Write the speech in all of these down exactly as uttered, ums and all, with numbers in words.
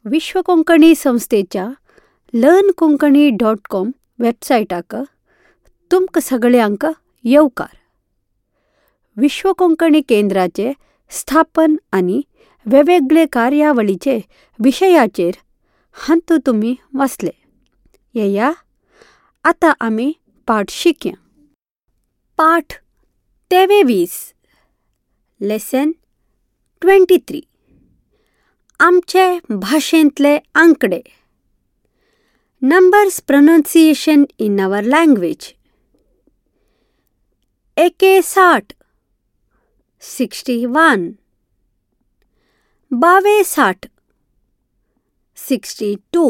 विश्व कोंकणी संस्थेच्या learn Konkani dot com वेबसायटाक तुमकां सगळ्यांक येवकार. विश्व कोंकणी केंद्राचे स्थापन आनी वेगवेगळे कार्यावळीचे विशयाचेर हातूंत तुमी वाचले. येया आतां आमी पाठ शिकया. पाठ तेवेवीस लेसन ट्वेंटी थ्री आमचे भाशेंतले आंकडे. Numbers pronunciation in our language. एके साठ सिक्स्टी वन. बावे साठ सिक्स्टी टू.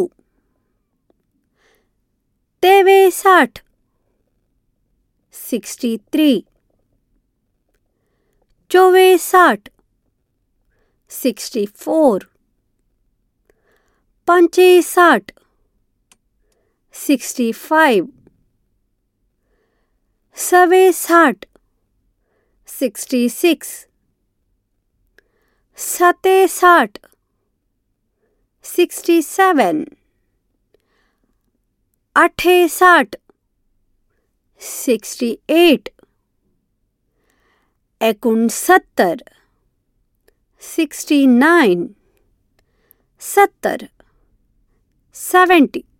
तेवे साठ सिक्स्टी थ्री. चोवे साठ सिक्स्टी फोर. पंचे साठ सिक्स्टी फाइव. सवे साठ सिक्स्टी सिक्स. सते साठ सिक्स्टी सेवन. आठे साठ सिक्स्टी एट. एकोणसत्तर सिक्स्टी नाइन. सत्तर सेवेंटी.